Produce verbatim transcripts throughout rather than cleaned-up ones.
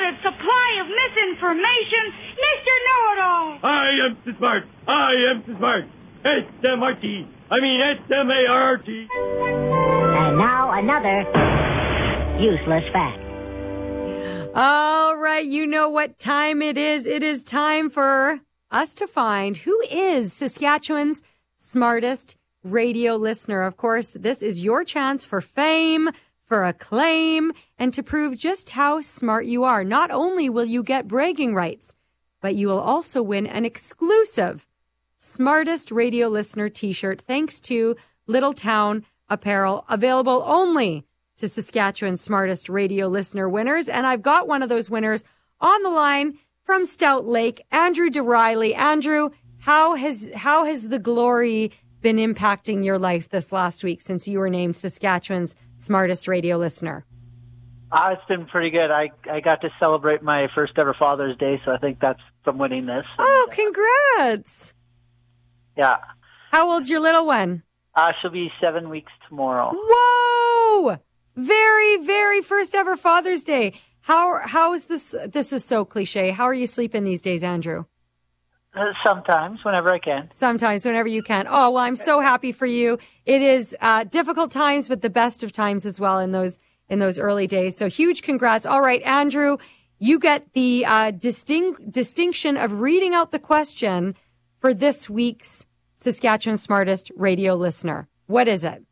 unlimited supply of misinformation, Mister Know-It-All. I am so smart. I am so smart. S M R T. I mean S M A R R T. And now another useless fact. All right, you know what time it is. It is time for us to find who is Saskatchewan's smartest radio listener. Of course, this is your chance for fame, for acclaim, and to prove just how smart you are. Not only will you get bragging rights, but you will also win an exclusive Smartest Radio Listener t-shirt thanks to Little Town Apparel, available only to Saskatchewan's Smartest Radio Listener winners. And I've got one of those winners on the line from Stout Lake, Andrew DeRiley. Andrew, how has how has the glory been impacting your life this last week since you were named Saskatchewan's Smartest Radio Listener? Uh, it's been pretty good. I, I got to celebrate my first ever Father's Day, so I think that's from winning this. Oh, congrats. Yeah. How old's your little one? Uh, she'll be seven weeks tomorrow. Whoa! Very, very first ever Father's Day. How how is this? This is so cliche. How are you sleeping these days, Andrew? Uh, sometimes, whenever I can. Sometimes, whenever you can. Oh, well, I'm so happy for you. It is uh, difficult times, but the best of times as well in those in those early days. So huge congrats. All right, Andrew, you get the uh, distinct distinction of reading out the question for this week's Saskatchewan Smartest Radio Listener. What is it?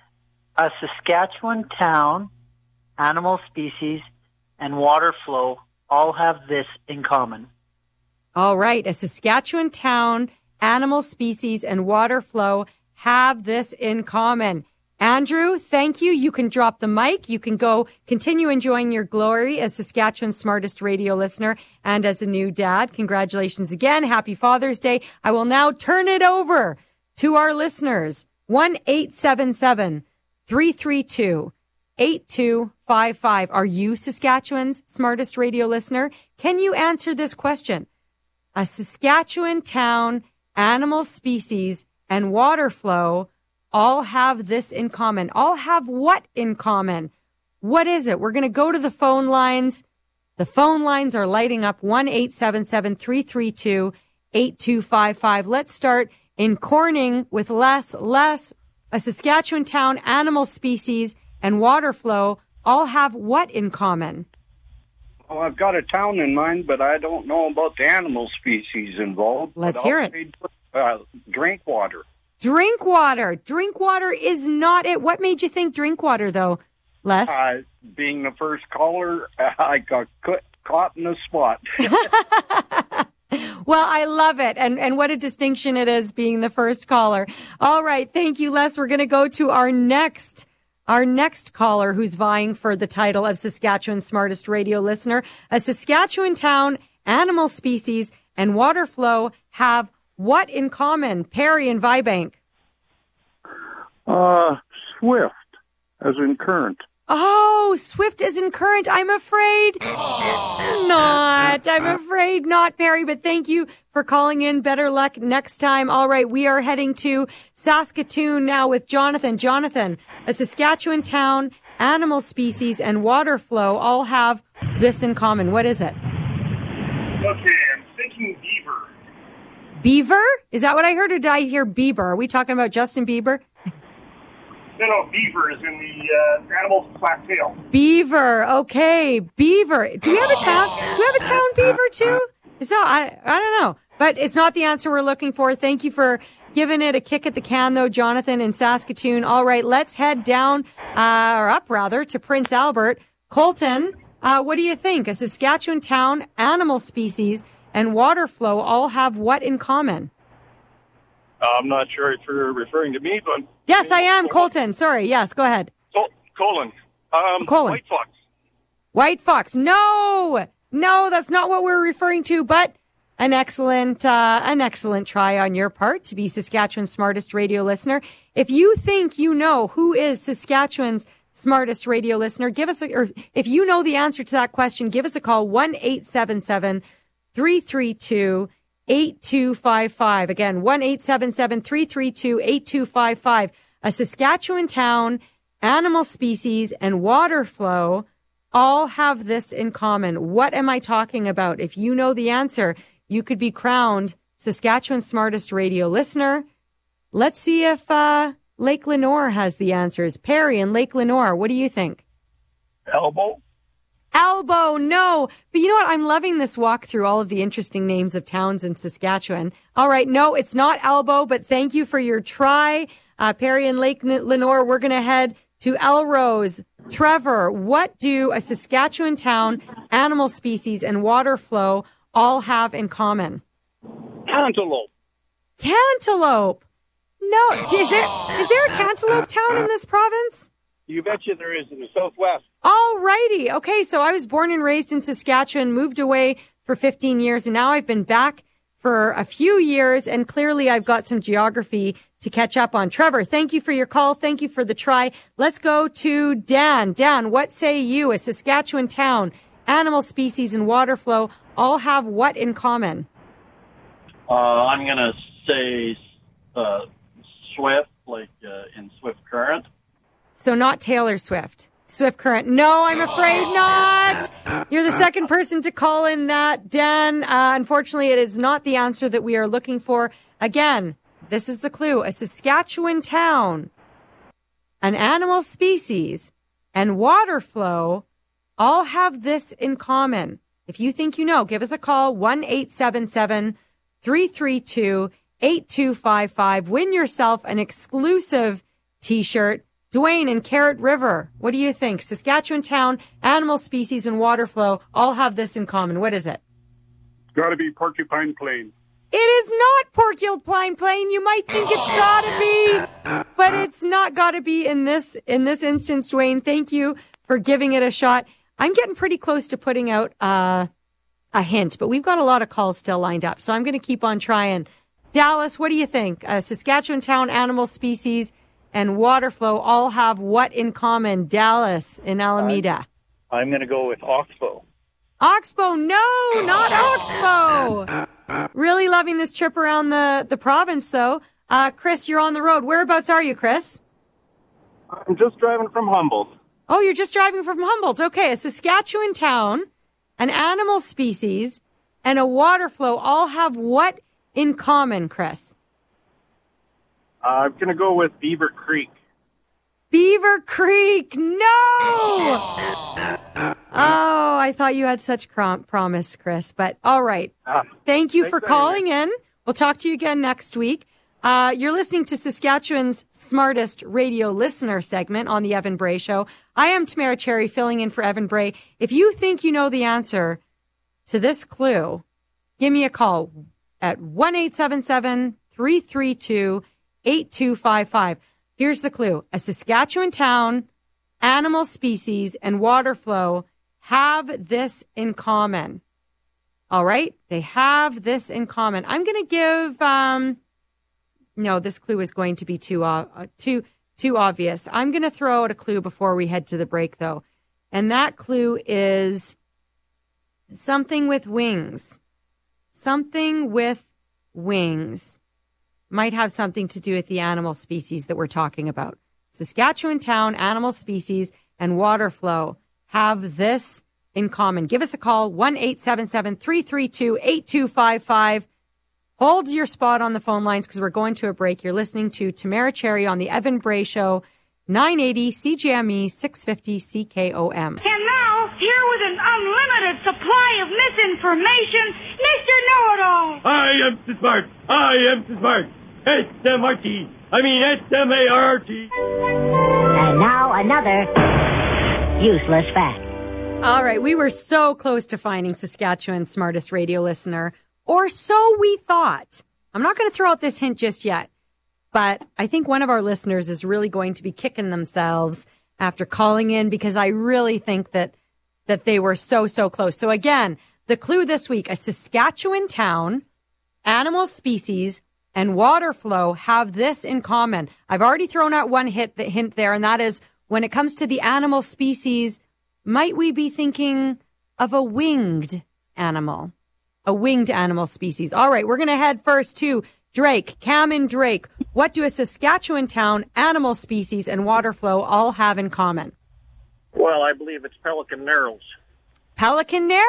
A Saskatchewan town, animal species, and water flow all have this in common. All right. A Saskatchewan town, animal species, and water flow have this in common. Andrew, thank you. You can drop the mic. You can go continue enjoying your glory as Saskatchewan's Smartest Radio Listener and as a new dad. Congratulations again. Happy Father's Day. I will now turn it over to our listeners. one eight seven seven, three three two, eight two five five. Are you Saskatchewan's Smartest Radio Listener? Can you answer this question? A Saskatchewan town, animal species, and water flow all have this in common. All have what in common? What is it? We're going to go to the phone lines. The phone lines are lighting up. one eight seven seven, three three two, eight two five five. Let's start in Corning with Les. Les, a Saskatchewan town, animal species, and water flow all have what in common? Well, I've got a town in mind, but I don't know about the animal species involved. Let's hear it. Uh, drink water. Drink water. Drink water is not it. What made you think drink water, though, Les? Uh, being the first caller, I got cut, caught in the spot. Well, I love it. And and what a distinction it is being the first caller. All right. Thank you, Les. We're going to go to our next Our next caller who's vying for the title of Saskatchewan's Smartest Radio Listener. A Saskatchewan town, animal species, and water flow have what in common? Perry and Vibank. Uh, swift, as in current. Oh, swift as in current. I'm afraid not. I'm afraid not, Perry, but thank you for calling in. Better luck next time. All right, we are heading to Saskatoon now with Jonathan. Jonathan, a Saskatchewan town, animal species, and water flow all have this in common. What is it? Okay, I'm thinking beaver. Beaver? Is that what I heard, or did I hear Bieber? Are we talking about Justin Bieber? No, no, beaver is in the uh, animal black tail. Beaver. Okay, beaver. Do we have a town? Do we have a town beaver too? It's not. I. I don't know. But it's not the answer we're looking for. Thank you for giving it a kick at the can, though, Jonathan in Saskatoon. All right, let's head down, uh, or up rather, to Prince Albert. Colton, uh, what do you think? A Saskatchewan town, animal species, and water flow all have what in common? Uh, I'm not sure if you're referring to me, but... Yes, I am, Colton. Sorry, yes, go ahead. Col- Colin. Um, Colin. White fox. White fox. No! No, that's not what we're referring to, but an excellent, uh, an excellent try on your part to be Saskatchewan's Smartest Radio Listener. If you think you know who is Saskatchewan's Smartest Radio Listener, give us a, or if you know the answer to that question, give us a call, one eight seven seven, three three two, eight two five five. Again, one eight seven seven, three three two, eight two five five. A Saskatchewan town, animal species, and water flow all have this in common. What am I talking about? If you know the answer, you could be crowned Saskatchewan's smartest radio listener. Let's see if uh, Lake Lenore has the answers. Perry in Lake Lenore, what do you think? Elbow? Elbow, no. But you know what? I'm loving this walk through all of the interesting names of towns in Saskatchewan. All right, no, it's not Elbow, but thank you for your try. Uh, Perry and Lake Lenore, we're going to head to Elrose. Trevor, what do a Saskatchewan town, animal species, and water flow all have in common? Cantaloupe. Cantaloupe. No, is there, is there a cantaloupe town in this province? You betcha there is in the southwest. All righty. Okay, so I was born and raised in Saskatchewan, moved away for fifteen years, and now I've been back for a few years, and clearly I've got some geography to catch up on. Trevor, thank you for your call. Thank you for the try. Let's go to Dan. Dan, what say you? A Saskatchewan town, animal species, and water flow all have what in common? Uh, I'm going to say uh, Swift, like uh, in Swift Current. So not Taylor Swift. Swift Current. No, I'm afraid not. You're the second person to call in that, Dan. Uh, unfortunately, it is not the answer that we are looking for. Again, this is the clue. A Saskatchewan town, an animal species, and water flow all have this in common. If you think you know, give us a call, one eight seven seven, three three two, eight two five five. Win yourself an exclusive T-shirt. Dwayne in Carrot River, what do you think? Saskatchewan town, animal species, and water flow all have this in common. What is it? It's got to be Porcupine Plain. It is not Porcupine Plain. You might think it's got to be, but it's not got to be in this in this instance, Dwayne. Thank you for giving it a shot. I'm getting pretty close to putting out uh, a hint, but we've got a lot of calls still lined up, so I'm going to keep on trying. Dallas, what do you think? Uh, Saskatchewan town, animal species, and water flow all have what in common? Dallas in Alameda. I'm going to go with Oxbow. Oxbow, no, not Oxbow. Really loving this trip around the, the province, though. Uh, Chris, you're on the road. Whereabouts are you, Chris? I'm just driving from Humboldt. Oh, you're just driving from Humboldt. Okay, a Saskatchewan town, an animal species, and a water flow all have what in common, Chris? Uh, I'm going to go with Beaver Creek. Beaver Creek, no! Oh, I thought you had such crom- promise, Chris, but all right. Ah, Thank you for thanks, calling anyway. in. We'll talk to you again next week. Uh, you're listening to Saskatchewan's smartest radio listener segment on the Evan Bray Show. I am Tamara Cherry, filling in for Evan Bray. If you think you know the answer to this clue, give me a call at one eight seven seven, three three two, eight two five five. Here's the clue. A Saskatchewan town, animal species, and water flow have this in common. All right? They have this in common. I'm going to give, um, no, this clue is going to be too, uh, too, too obvious. I'm going to throw out a clue before we head to the break, though. And that clue is something with wings. Something with wings. Might have something to do with the animal species that we're talking about. Saskatchewan town, animal species, and water flow have this in common. Give us a call, one eight seven seven, three three two, eight two five five. Hold your spot on the phone lines because we're going to a break. You're listening to Tamara Cherry on the Evan Bray Show, nine eighty C J M E, six fifty C K O M. And now, here with an unlimited supply of misinformation, Mister Know-It-All. I am so smart. I am so smart. S M R T. I mean S M A R T. And now another useless fact. All right, we were so close to finding Saskatchewan's smartest radio listener, or so we thought. I'm not going to throw out this hint just yet, but I think one of our listeners is really going to be kicking themselves after calling in because I really think that that they were so, so close. So again, the clue this week, a Saskatchewan town, animal species, and water flow have this in common. I've already thrown out one hit, the hint there, and that is when it comes to the animal species, might we be thinking of a winged animal? A winged animal species. All right, we're going to head first to Drake. Cam and Drake, what do a Saskatchewan town, animal species, and water flow all have in common? Well, I believe it's Pelican Narrows. Pelican Narrows.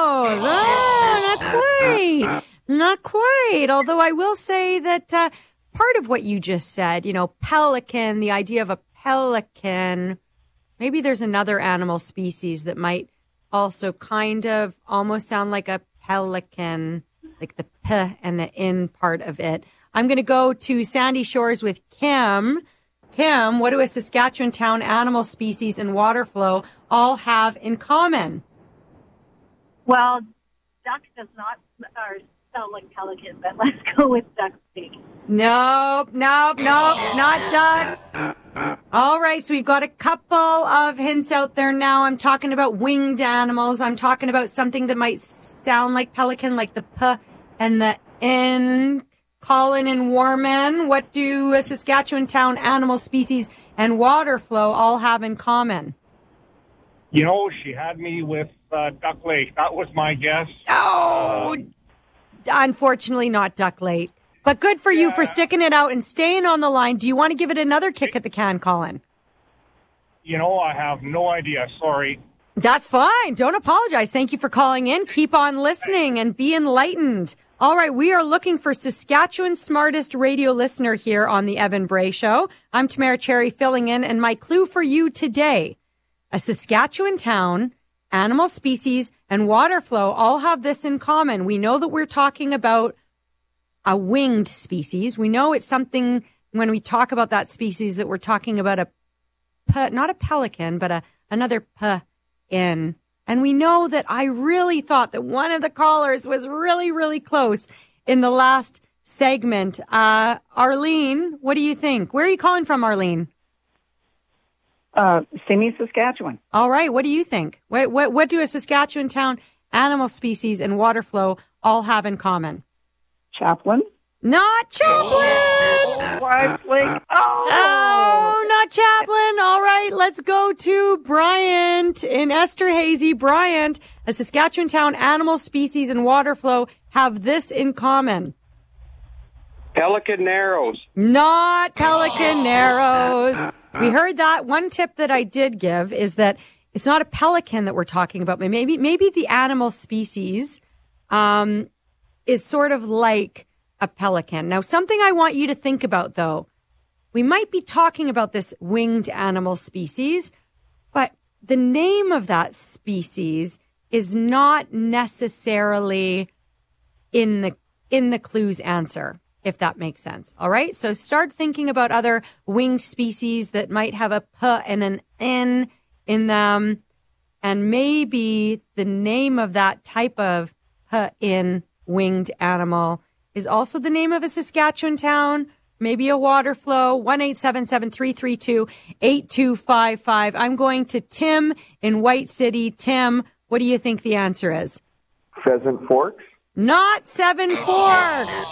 Oh, not quite. Not quite. Although I will say that uh, part of what you just said, you know, pelican, the idea of a pelican, maybe there's another animal species that might also kind of almost sound like a pelican, like the p and the in part of it. I'm going to go to Sandy Shores with Kim. Kim, what do a Saskatchewan town animal species and water flow all have in common? Well, duck does not or sound like pelican, but let's go with duck speak. Nope, nope, nope, not ducks. All right, so we've got a couple of hints out there now. I'm talking about winged animals. I'm talking about something that might sound like pelican, like the p and the n. Colin and Warman, what do a Saskatchewan town animal species and water flow all have in common? You know, she had me with uh, Duck Lake. That was my guess. Oh, unfortunately not Duck Lake. But good for you for sticking it out and staying on the line. Do you want to give it another kick at the can, Colin? You know, I have no idea. Sorry. That's fine. Don't apologize. Thank you for calling in. Keep on listening and be enlightened. All right, we are looking for Saskatchewan's smartest radio listener here on the Evan Bray Show. I'm Tamara Cherry filling in, and my clue for you today, a Saskatchewan town, animal species, and water flow all have this in common. We know that we're talking about a winged species. We know it's something, when we talk about that species, that we're talking about a, pe- not a pelican, but a another p in. And we know that I really thought that one of the callers was really, really close in the last segment. Uh, Arlene, what do you think? Where are you calling from, Arlene? Uh, Simi, Saskatchewan. All right. What do you think? What, what, what do a Saskatchewan town, animal species, and water flow all have in common? Chaplin. Not Chaplin! White Lake. Oh. oh, not Chaplin. All right, let's go to Bryant in Esterhazy. Bryant, a Saskatchewan town, animal species, and water flow have this in common. Pelican Narrows. Not Pelican Narrows. We heard that. One tip that I did give is that it's not a pelican that we're talking about, but maybe maybe the animal species um, is sort of like a pelican. Now, something I want you to think about, though, we might be talking about this winged animal species, but the name of that species is not necessarily in the in the clue's answer, if that makes sense. All right. So start thinking about other winged species that might have a p and an n in them, and maybe the name of that type of p in winged animal is also the name of a Saskatchewan town, maybe a water flow. one eight seven seven, three three two, eight two five five. I'm going to Tim in White City. Tim, what do you think the answer is? Pheasant Forks. Not Seven Forks.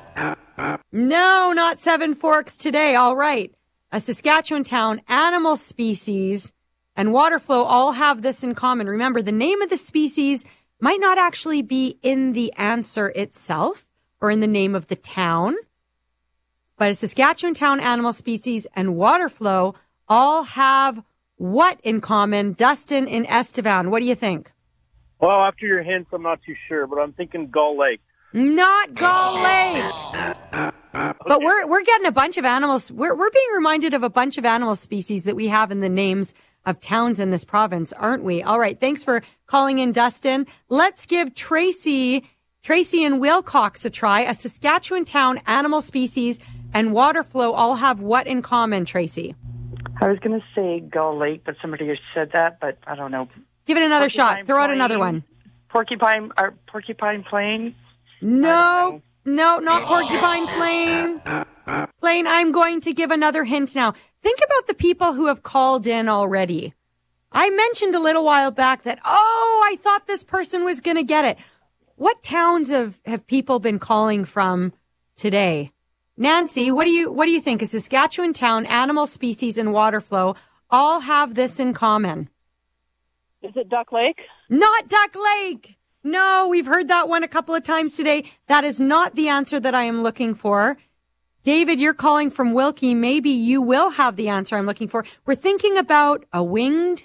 No, not Seven Forks today. All right. A Saskatchewan town, animal species, and water flow all have this in common. Remember, the name of the species might not actually be in the answer itself or in the name of the town, but a Saskatchewan town, animal species, and water flow all have what in common? Dustin in Estevan, what do you think? Well, after your hints, I'm not too sure, but I'm thinking Gull Lake. Not Gull Lake. But we're we're getting a bunch of animals. We're we're being reminded of a bunch of animal species that we have in the names of towns in this province, aren't we? All right. Thanks for calling in, Dustin. Let's give Tracy, Tracy and Wilcox a try. A Saskatchewan town, animal species, and water flow all have what in common, Tracy? I was going to say Gull Lake, but somebody has said that, but I don't know. Give it another Porcupine shot. Throw out Plain. another one. Porcupine, or Porcupine Plain? No, no, not Porcupine Plain. Plain, I'm going to give another hint now. Think about the people who have called in already. I mentioned a little while back that, oh, I thought this person was going to get it. What towns have, have people been calling from today? Nancy, what do you what do you think? A Saskatchewan town, animal species, and water flow all have this in common. Is it Duck Lake? Not Duck Lake. No, we've heard that one a couple of times today. That is not the answer that I am looking for. David, you're calling from Wilkie. Maybe you will have the answer I'm looking for. We're thinking about a winged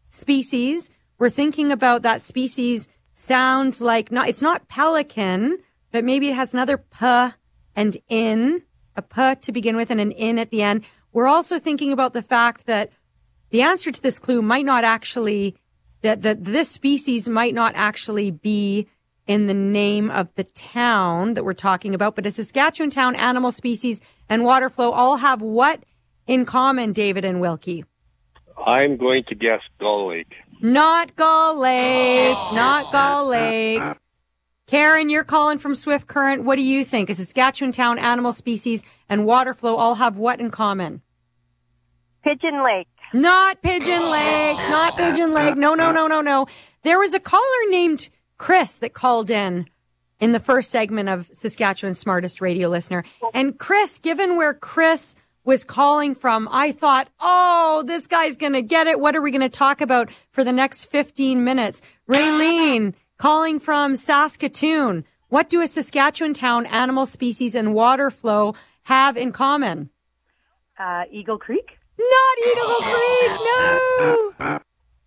species. We're thinking about that species sounds like not, it's not pelican, but maybe it has another p and in, a p to begin with and an in at the end. We're also thinking about the fact that the answer to this clue might not actually, that, that this species might not actually be in the name of the town that we're talking about, but a Saskatchewan town, animal species, and water flow all have what in common, David and Wilkie? I'm going to guess Gull Lake. Not Gull Lake, not Gull Lake. Karen, you're calling from Swift Current. What do you think? A Saskatchewan town, animal species, and water flow all have what in common? Pigeon Lake. Not Pigeon Lake, not Pigeon Lake. No, no, no, no, no. There was a caller named Chris that called in in the first segment of Saskatchewan's Smartest Radio Listener. And Chris, given where Chris was calling from, I thought, oh, this guy's going to get it. What are we going to talk about for the next fifteen minutes? Raylene, calling from Saskatoon. What do a Saskatchewan town, animal species, and water flow have in common? Uh, Eagle Creek. Not Eagle Creek, no!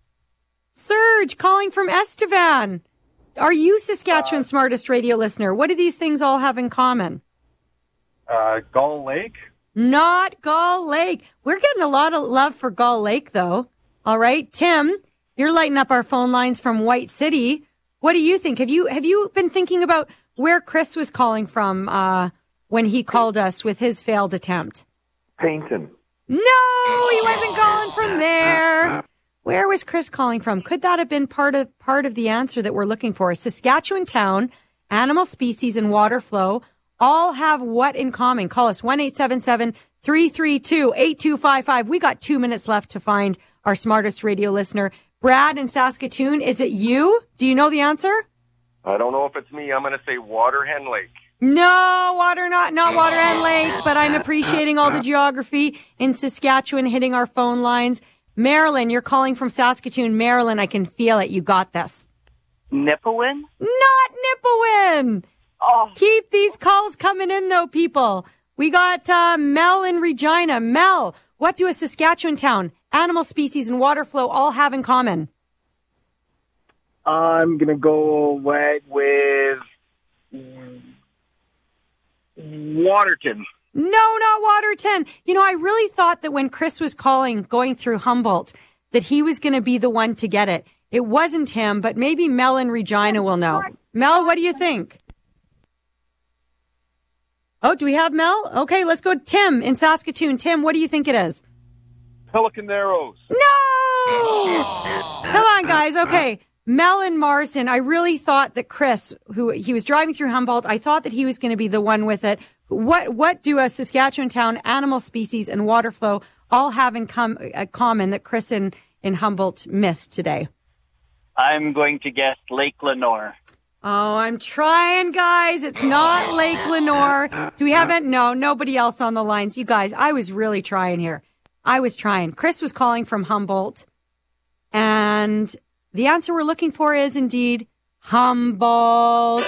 Serge, calling from Estevan. Are you Saskatchewan's Smartest Radio Listener? What do these things all have in common? Uh, Gull Lake. Not Gull Lake. We're getting a lot of love for Gull Lake, though. All right, Tim, you're lighting up our phone lines from White City. What do you think? Have you have you been thinking about where Chris was calling from uh, when he called us with his failed attempt? Paynton. No, he wasn't calling from there. Where was Chris calling from? Could that have been part of part of the answer that we're looking for? A Saskatchewan town, animal species, and water flow all have what in common? Call us one eight seven seven, three three two, eight two five five. We got two minutes left to find our Smartest Radio Listener. Brad in Saskatoon, is it you? Do you know the answer? I don't know if it's me. I'm going to say Waterhen Lake. No, water, not, not Water and Lake, but I'm appreciating all the geography in Saskatchewan hitting our phone lines. Marilyn, you're calling from Saskatoon. Marilyn, I can feel it. You got this. Nipawin? Not Nipawin. Oh. Keep these calls coming in, though, people. We got uh, Mel in Regina. Mel, what do a Saskatchewan town, animal species, and water flow all have in common? I'm going to go with, with Waterton. No, not Waterton. You know, I really thought that when Chris was calling, going through Humboldt, that he was going to be the one to get it. It wasn't him, but maybe Mel in Regina will know. Mel, what do you think? Oh, do we have Mel? Okay, let's go to Tim in Saskatoon. Tim, what do you think it is? Pelican Narrows. No! Come on, guys. Okay. Mel in Marsden, I really thought that Chris, who he was driving through Humboldt, I thought that he was going to be the one with it. What what do a Saskatchewan town, animal species, and water flow all have in com- uh, common that Chris in, in Humboldt missed today? I'm going to guess Lake Lenore. Oh, I'm trying, guys. It's not Lake Lenore. Do we have it? No, nobody else on the lines. You guys, I was really trying here. I was trying. Chris was calling from Humboldt, and the answer we're looking for is indeed Humboldt.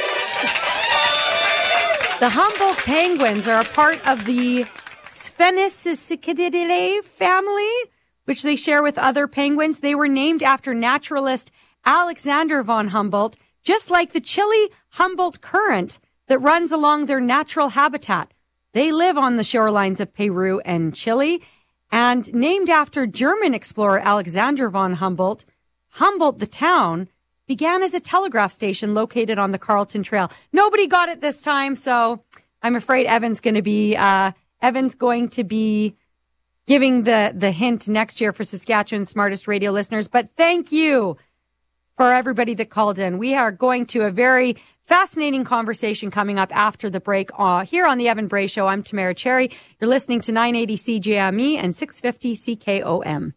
The Humboldt penguins are a part of the Spheniscidae family, which they share with other penguins. They were named after naturalist Alexander von Humboldt, just like the Chile Humboldt Current that runs along their natural habitat. They live on the shorelines of Peru and Chile, and named after German explorer Alexander von Humboldt, Humboldt, the town, began as a telegraph station located on the Carlton Trail. Nobody got it this time, so I'm afraid Evan's going to be uh, Evan's going to be giving the the hint next year for Saskatchewan's Smartest Radio Listeners. But thank you for everybody that called in. We are going to a very fascinating conversation coming up after the break uh, here on the Evan Bray Show. I'm Tamara Cherry. You're listening to nine eighty C J M E and six fifty C K O M.